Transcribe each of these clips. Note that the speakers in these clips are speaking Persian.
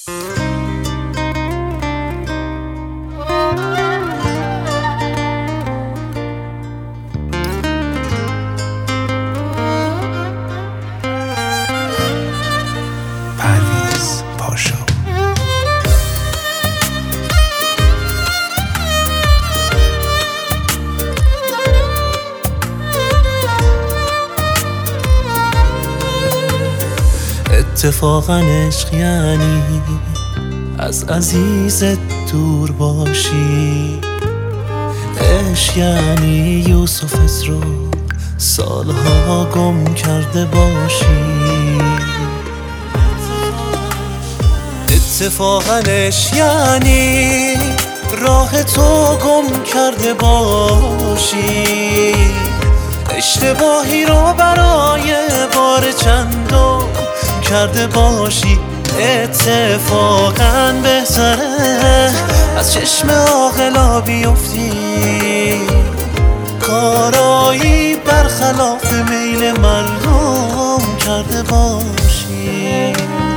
پرویز پاشا. اتفاقا عشق یعنی از عزیزت دور باشی، عشق یعنی یوسفت رو سالها گم کرده باشی، اتفاقا عشق یعنی راه تو گم کرده باشی، اشتباهی رو برای بار چندم کرده باشی، اتفاقا بهتره از چشم عاقلا بیفتی، کارایی برخلاف میل مردم کرده باشی.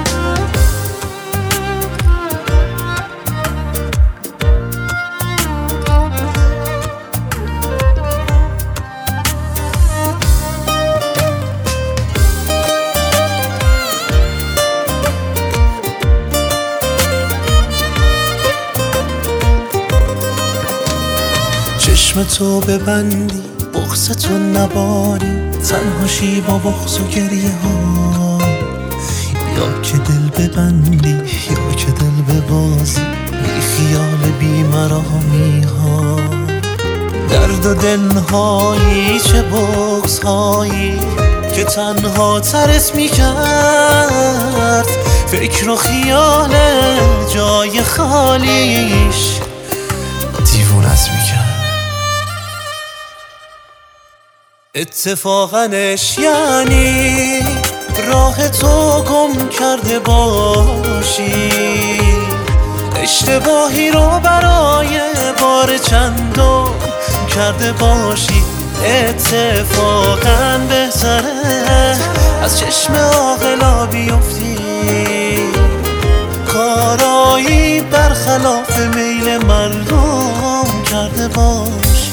چشم تو ببندی بغض تو نباری، تنهاشی با بغض و گریه ها، یا که دل ببندی یا که دل ببازی بی خیال بی مرامی ها، درد و دلهایی چه بغض هایی که تنها ترس می کرد، فکر و خیال جای خالیش دیوونت می کرد. اتفاقا عشق یعنی راه تو گم کرده باشی، اشتباهی رو برای بار چندم کرده باشی، اتفاقا بهتره از چشم عاقلا بیفتی، کارایی برخلاف میل مردم کرده باشی.